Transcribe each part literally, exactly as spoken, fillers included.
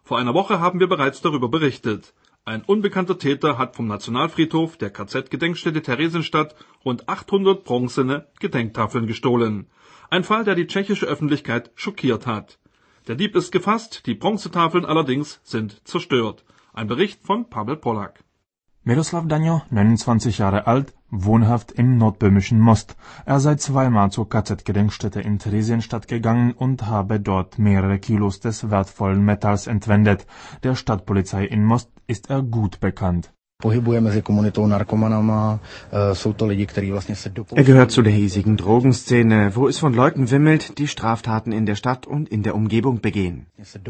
Vor einer Woche haben wir bereits darüber berichtet. Ein unbekannter Täter hat vom Nationalfriedhof der K Z-Gedenkstätte Theresienstadt rund achthundert bronzene Gedenktafeln gestohlen. Ein Fall, der die tschechische Öffentlichkeit schockiert hat. Der Dieb ist gefasst, die Bronzetafeln allerdings sind zerstört. Ein Bericht von Pavel Polak. Miroslav Daňo, neunundzwanzig Jahre alt, wohnhaft im nordböhmischen Most. Er sei zweimal zur K Z-Gedenkstätte in Theresienstadt gegangen und habe dort mehrere Kilos des wertvollen Metalls entwendet. Der Stadtpolizei in Most ist er gut bekannt. Er gehört zu der hiesigen Drogenszene, wo es von Leuten wimmelt, die Straftaten in der Stadt und in der Umgebung begehen.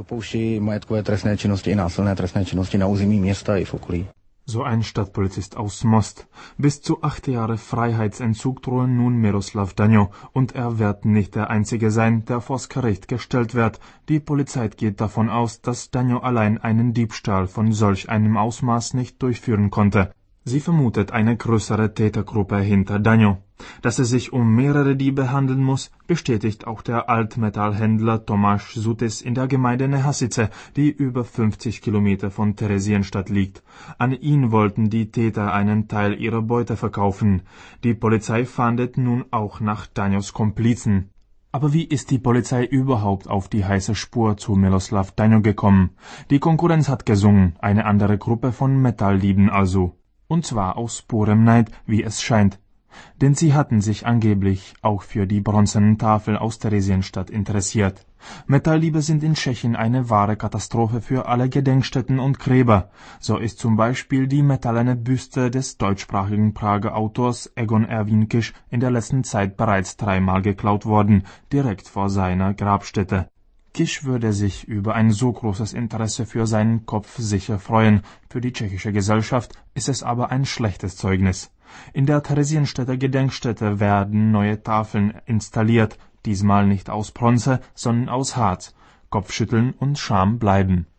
So ein Stadtpolizist aus Most. Bis zu acht Jahre Freiheitsentzug drohen nun Miroslav Daňo, und er wird nicht der Einzige sein, der vors Gericht gestellt wird. Die Polizei geht davon aus, dass Daňo allein einen Diebstahl von solch einem Ausmaß nicht durchführen konnte. Sie vermutet eine größere Tätergruppe hinter Daňo. Dass es sich um mehrere Diebe handeln muss, bestätigt auch der Altmetallhändler Tomáš Sutis in der Gemeinde Nehasice, die über fünfzig Kilometer von Theresienstadt liegt. An ihn wollten die Täter einen Teil ihrer Beute verkaufen. Die Polizei fahndet nun auch nach Daňos Komplizen. Aber wie ist die Polizei überhaupt auf die heiße Spur zu Miroslav Daňo gekommen? Die Konkurrenz hat gesungen, eine andere Gruppe von Metalldieben also. Und zwar aus purem Neid, wie es scheint. Denn sie hatten sich angeblich auch für die bronzenen Tafeln aus Theresienstadt interessiert. Metalldiebe sind in Tschechien eine wahre Katastrophe für alle Gedenkstätten und Gräber. So ist zum Beispiel die metallene Büste des deutschsprachigen Prager Autors Egon Erwin Kisch in der letzten Zeit bereits dreimal geklaut worden, direkt vor seiner Grabstätte. Kisch würde sich über ein so großes Interesse für seinen Kopf sicher freuen. Für die tschechische Gesellschaft ist es aber ein schlechtes Zeugnis. In der Theresienstädter Gedenkstätte werden neue Tafeln installiert, diesmal nicht aus Bronze, sondern aus Harz. Kopfschütteln und Scham bleiben.